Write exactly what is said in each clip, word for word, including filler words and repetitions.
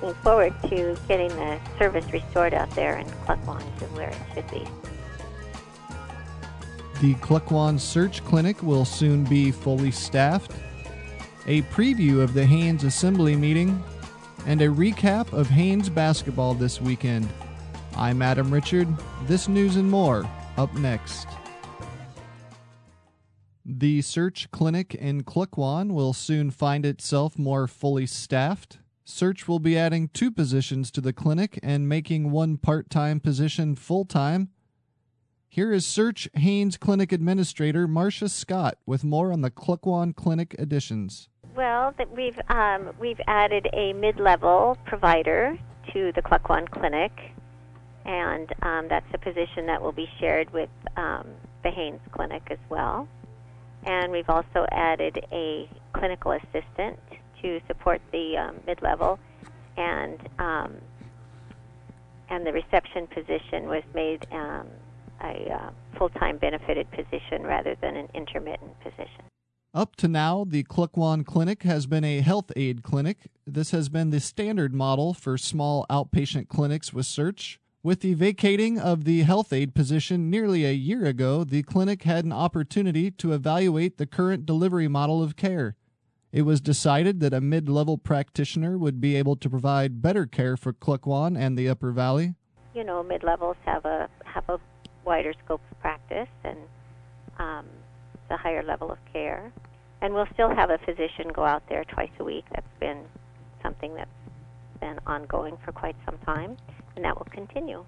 looking forward to getting the service restored out there in Klukwan to where it should be. The Klukwan Search Clinic will soon be fully staffed. A preview of the Haynes Assembly meeting, and a recap of Haynes basketball this weekend. I'm Adam Richard. This news and more up next. The Search Clinic in Klukwan will soon find itself more fully staffed. Search will be adding two positions to the clinic and making one part-time position full-time. Here is Search Haynes Clinic Administrator Marcia Scott with more on the Klukwan Clinic additions. Well, that we've um, we've added a mid-level provider to the Klukwan Clinic, and um, that's a position that will be shared with um, the Haynes Clinic as well. And we've also added a clinical assistant to support the um, mid-level, and um, and the reception position was made um, a uh, full-time benefited position rather than an intermittent position. Up to now, the Klukwan Clinic has been a health aid clinic. This has been the standard model for small outpatient clinics with Search. With the vacating of the health aid position nearly a year ago, the clinic had an opportunity to evaluate the current delivery model of care. It was decided that a mid-level practitioner would be able to provide better care for Klukwan and the Upper Valley. You know, mid-levels have a have a wider scope of practice and um, a higher level of care. And we'll still have a physician go out there twice a week. That's been something that's been ongoing for quite some time, and that will continue.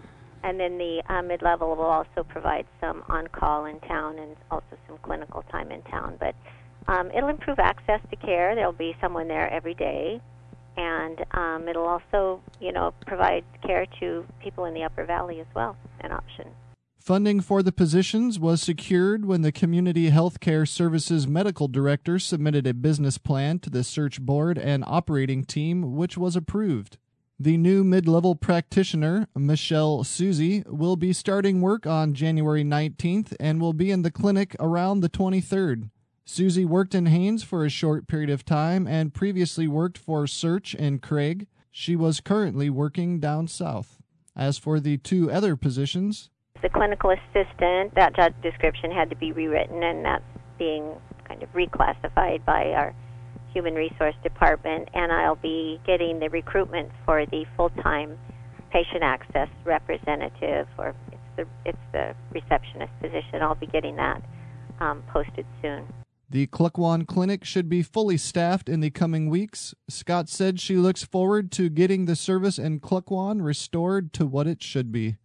And then the uh, mid-level will also provide some on-call in town and also some clinical time in town. But um, it'll improve access to care. There'll be someone there every day. And um, it'll also, you know, provide care to people in the Upper Valley as well, an option. Funding for the positions was secured when the Community Healthcare Services Medical Director submitted a business plan to the Search Board and operating team, which was approved. The new mid-level practitioner, Michelle Susie, will be starting work on January nineteenth and will be in the clinic around the twenty-third. Susie worked in Haynes for a short period of time and previously worked for Search in Craig. She was currently working down south. As for the two other positions, the clinical assistant, that job description had to be rewritten, and that's being kind of reclassified by our Human Resource Department, and I'll be getting the recruitment for the full-time patient access representative, or it's the, it's the receptionist position. I'll be getting that um, posted soon. The Klukwan Clinic should be fully staffed in the coming weeks. Scott said she looks forward to getting the service in Klukwan restored to what it should be.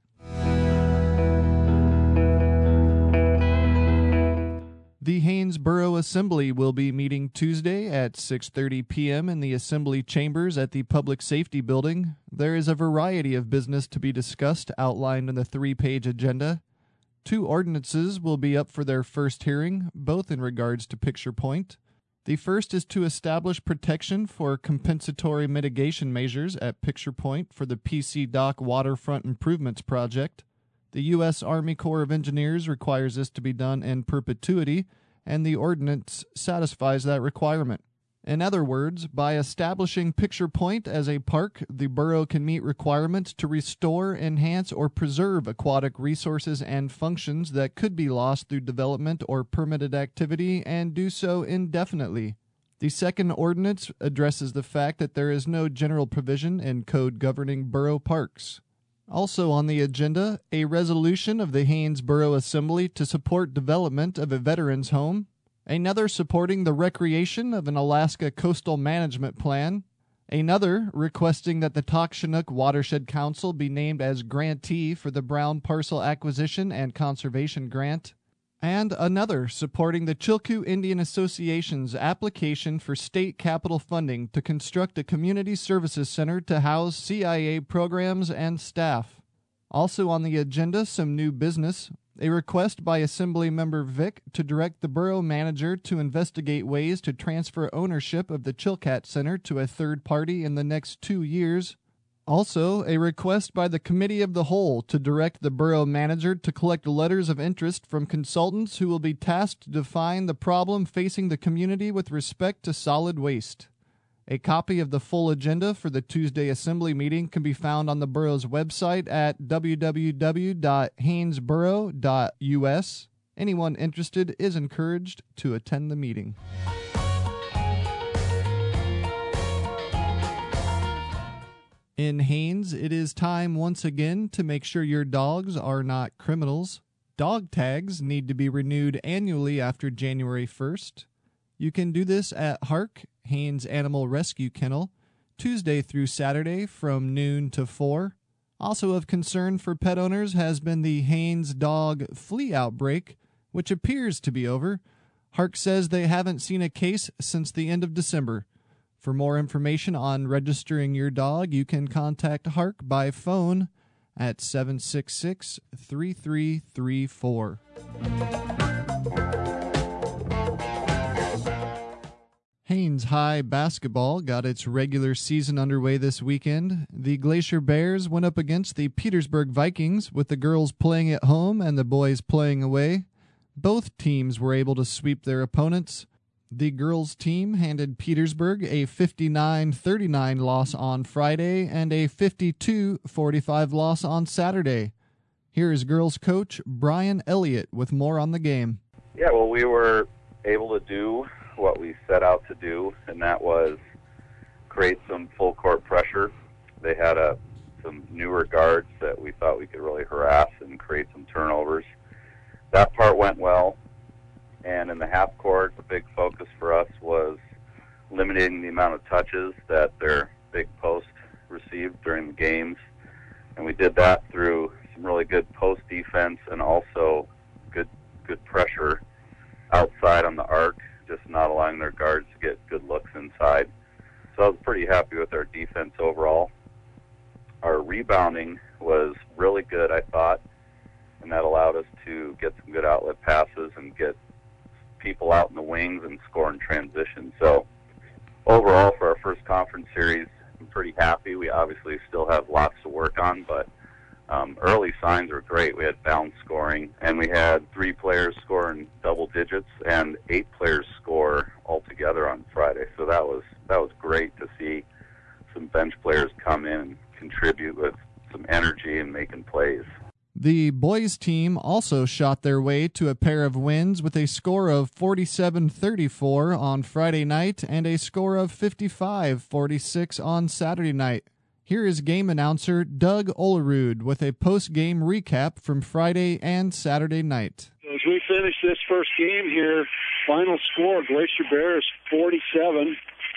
The Haynes Borough Assembly will be meeting Tuesday at six thirty p.m. in the Assembly Chambers at the Public Safety Building. There is a variety of business to be discussed outlined in the three-page agenda. Two ordinances will be up for their first hearing, both in regards to Picture Point. The first is to establish protection for compensatory mitigation measures at Picture Point for the P C Dock Waterfront Improvements Project. The U S Army Corps of Engineers requires this to be done in perpetuity, and the ordinance satisfies that requirement. In other words, by establishing Picture Point as a park, the borough can meet requirements to restore, enhance, or preserve aquatic resources and functions that could be lost through development or permitted activity, and do so indefinitely. The second ordinance addresses the fact that there is no general provision in code governing borough parks. Also on the agenda, a resolution of the Haynes Borough Assembly to support development of a veterans home, another supporting the recreation of an Alaska coastal management plan, another requesting that the Takshunuk Watershed Council be named as grantee for the Brown Parcel Acquisition and Conservation Grant, and another supporting the Chilkoot Indian Association's application for state capital funding to construct a community services center to house C I A programs and staff. Also on the agenda, some new business, a request by Assembly Member Vick to direct the borough manager to investigate ways to transfer ownership of the Chilkat Center to a third party in the next two years. Also, a request by the Committee of the Whole to direct the borough manager to collect letters of interest from consultants who will be tasked to define the problem facing the community with respect to solid waste. A copy of the full agenda for the Tuesday Assembly meeting can be found on the borough's website at w w w dot haynesborough dot u s. Anyone interested is encouraged to attend the meeting. In Haines, it is time once again to make sure your dogs are not criminals. Dog tags need to be renewed annually after January first. You can do this at Hark, Haines Animal Rescue Kennel, Tuesday through Saturday from noon to four. Also of concern for pet owners has been the Haines dog flea outbreak, which appears to be over. Hark says they haven't seen a case since the end of December. For more information on registering your dog, you can contact Hark by phone at seven six six, three three three four. Haines High basketball got its regular season underway this weekend. The Glacier Bears went up against the Petersburg Vikings, with the girls playing at home and the boys playing away. Both teams were able to sweep their opponents. The girls' team handed Petersburg a fifty-nine thirty-nine loss on Friday and a fifty-two forty-five loss on Saturday. Here is girls' coach Brian Elliott with more on the game. Yeah, well, we were able to do what we set out to do, and that was create some full court pressure. They had a, some newer guards that we thought we could really harass and create some turnovers. That part went well. And in the half court, the big focus for us was limiting the amount of touches that their big post received during the games. And we did that through some really good post defense and also good good pressure outside on the arc, just not allowing their guards to get good looks inside. So I was pretty happy with our defense overall. Our rebounding was really good, I thought, and that allowed us to get some good outlet passes and get people out in the wings and score in transition. So overall, for our first conference series, I'm pretty happy. We obviously still have lots to work on, but um, early signs were great. We had balanced scoring, and we had three players score in double digits and eight players score altogether on Friday. So that was that was great to see some bench players come in and contribute with some energy and making plays. The boys' team also shot their way to a pair of wins with a score of forty-seven thirty-four on Friday night and a score of fifty-five forty-six on Saturday night. Here is game announcer Doug Olerud with a post-game recap from Friday and Saturday night. As we finish this first game here, final score, Glacier Bears forty-seven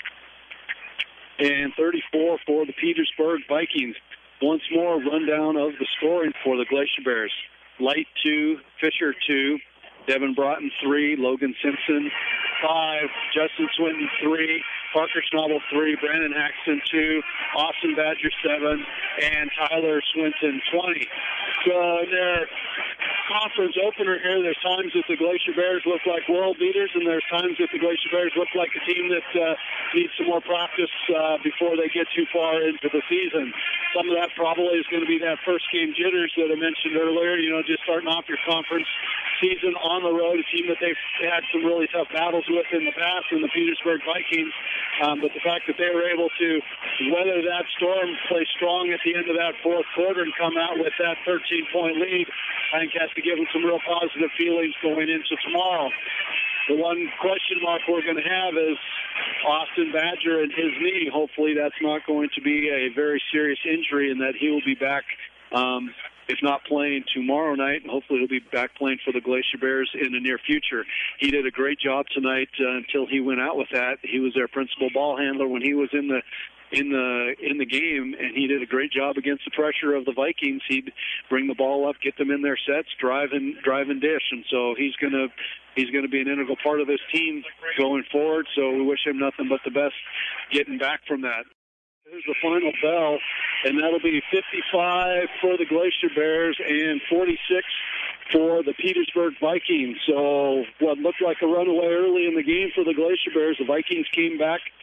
and thirty-four for the Petersburg Vikings. Once more, rundown of the scoring for the Glacier Bears. Light two, Fisher two, Devin Broughton three, Logan Simpson five, Justin Swinton three, Parker Schnabel three, Brandon Haxton two, Austin Badger seven, and Tyler Swinton twenty. So in their conference opener here, there's times that the Glacier Bears look like world beaters, and there's times that the Glacier Bears look like a team that uh, needs some more practice uh, before they get too far into the season. Some of that probably is going to be that first game jitters that I mentioned earlier, you know, just starting off your conference season on the road, a team that they've had some really tough battles with in the past, in the Petersburg Vikings. Um, but the fact that they were able to weather that storm, play strong at the end of that fourth quarter, and come out with that thirteen-point lead, I think has to give them some real positive feelings going into tomorrow. The one question mark we're going to have is Austin Badger and his knee. Hopefully that's not going to be a very serious injury and that he will be back, um, if not playing tomorrow night, and hopefully he'll be back playing for the Glacier Bears in the near future. He did a great job tonight uh, until he went out with that. He was their principal ball handler when he was in the in the in the game, and he did a great job against the pressure of the Vikings. He'd bring the ball up, get them in their sets, drive and drive and dish, and so he's gonna he's gonna be an integral part of this team going forward. So we wish him nothing but the best getting back from that. Here's the final bell, and that'll be fifty-five for the Glacier Bears and forty-six for the Petersburg Vikings. So what looked like a runaway early in the game for the Glacier Bears, the Vikings came back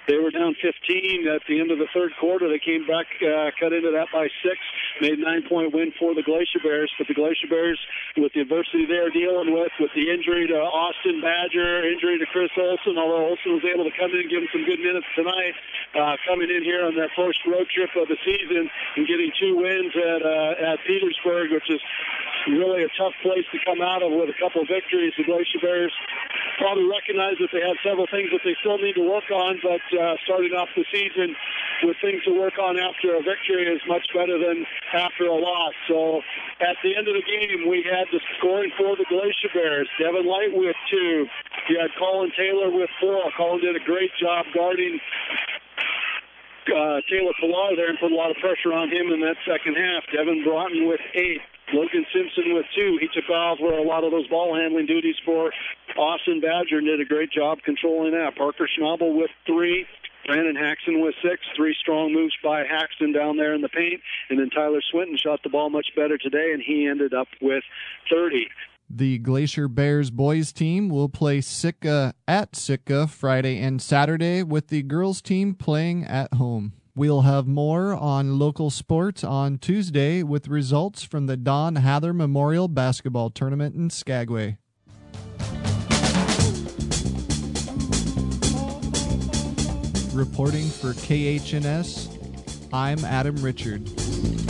They were down fifteen at the end of the third quarter. They came back, uh, cut into that by six, made a nine-point win for the Glacier Bears. But the Glacier Bears, with the adversity they're dealing with, with the injury to Austin Badger, injury to Chris Olson, although Olson was able to come in and give him some good minutes tonight, uh, coming in here on their first road trip of the season and getting two wins at uh, at Petersburg, which is really a tough place to come out of with a couple of victories. The Glacier Bears probably recognize that they have several things that they still need to work on, but uh, starting off the season with things to work on after a victory is much better than after a loss. So at the end of the game, we had the scoring for the Glacier Bears. Devin Light with two. You had Colin Taylor with four. Colin did a great job guarding uh, Taylor Pilar there and put a lot of pressure on him in that second half. Devin Broughton with eight. Logan Simpson with two. He took off where a lot of those ball handling duties for Austin Badger and did a great job controlling that. Parker Schnabel with three. Brandon Haxton with six. Three strong moves by Haxton down there in the paint. And then Tyler Swinton shot the ball much better today, and he ended up with thirty. The Glacier Bears boys team will play Sitka at Sitka Friday and Saturday, with the girls team playing at home. We'll have more on local sports on Tuesday with results from the Don Hather Memorial Basketball Tournament in Skagway. Reporting for K H N S, I'm Adam Richard.